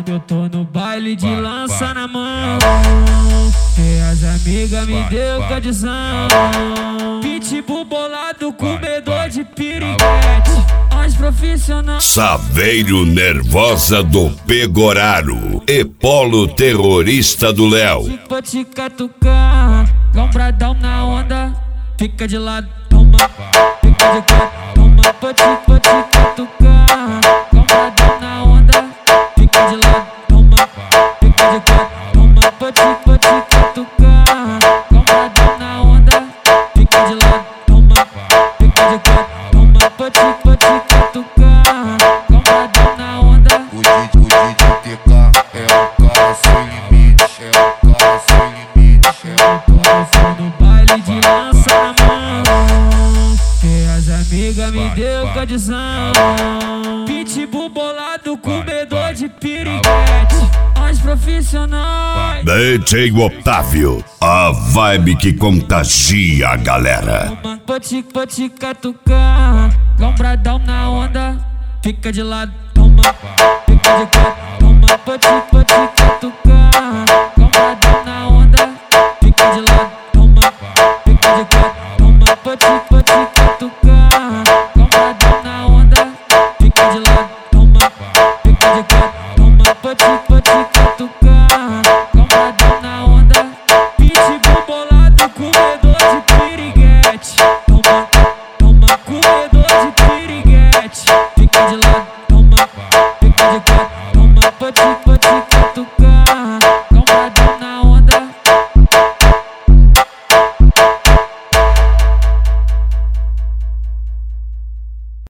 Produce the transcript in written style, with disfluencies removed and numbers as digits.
Eu tô no baile de lança na mão, e as amigas me deu condição. Pitbull bolado, comedor de piriguete, mais profissional. Saveiro Nervosa do Pegoraro e Polo Terrorista do Léo. Vou te catucar, lombradão na onda, fica de lado, toma, fica de quatro, toma. Vou te catucar, lombradão na onda, fica de lado, toma, fica de quatro, toma. Vou te catucar, lombradão na onda, fica de lado, toma, fica de quatro, toma. Vou te catucar, lombradão na onda. O DJ TK é o cara sem limite, é o cara sem limite, Eu tô no baile de lança na mão, e as amigas me deu condição. Pitbull bolado, comedor de piriguete, mais profissionais. DJ Otávio, a vibe que contagia a galera. Vou te catucar, lombradão na onda, fica de lado, toma, fica de quatro, toma. Vou te catucar,